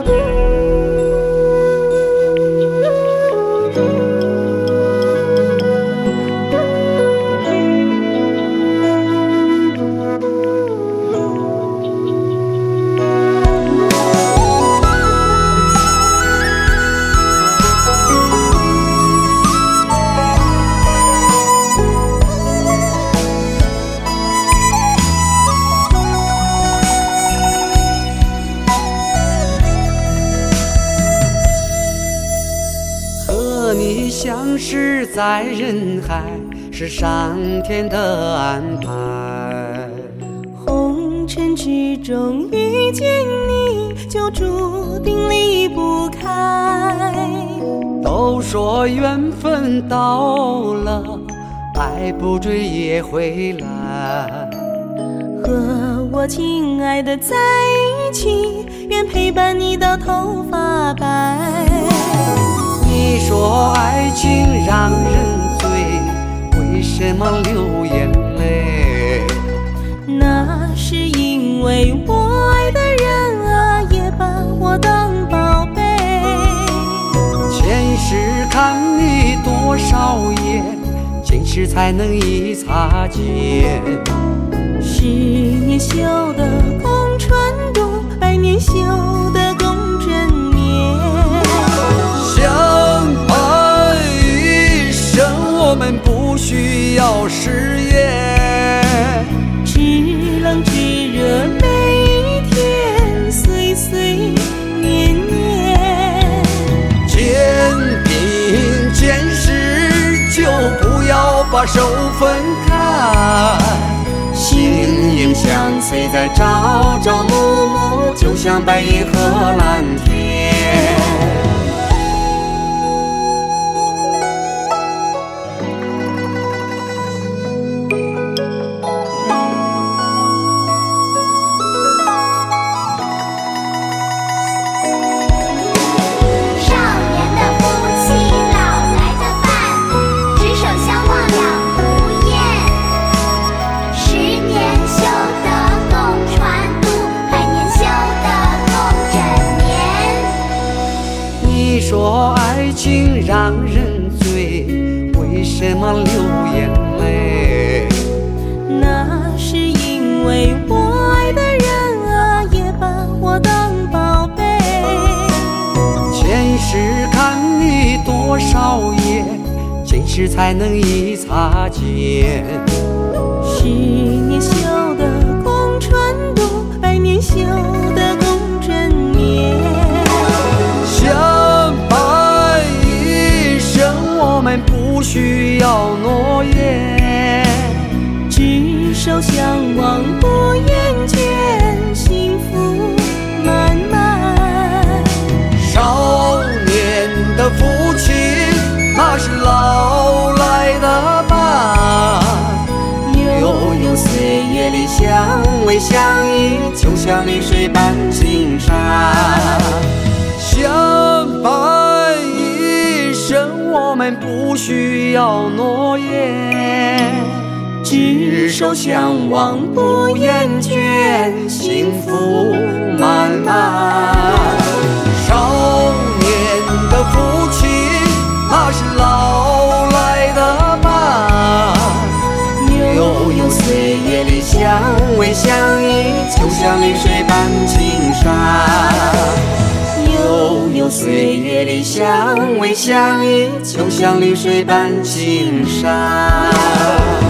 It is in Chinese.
和你相识在人海，是上天的安排。 红尘之中遇见你，就注定离不开。 都说缘分到了，爱不追也回来。 和我亲爱的在一起，愿陪伴你到头发白。 你说爱情让人醉，为什么流眼泪？ 那是因为我爱的人啊，也把我当宝贝。 前世看你多少眼，今世才能一擦肩。 十年修得共船渡，百年修得共枕眠。 相伴一生，我们不需要誓言。 知冷知热每一天，岁岁年年。 肩并肩时，就不要把手分开。形影相随在朝朝暮暮，就像白云和蓝天。你说爱情让人醉，为什么流眼泪？ 那是因为我爱的人啊，也把我当宝贝。 前世看你多少眼，今世才能一擦肩。 十年修得共船渡，百年修得共枕眠。 相伴一生，我们不需要诺言， 执手相望不言倦，幸福满满。 少年的父亲，那是老来的伴。悠悠岁月里相偎相依，就像绿水般青山。相伴一生，我们不需要诺言，执手相望不厌倦，幸福满满。少年的父亲，那是老来的伴。悠悠岁月里相偎相依，就像绿水般青山。悠悠岁月里相偎相依，就像绿水般青山。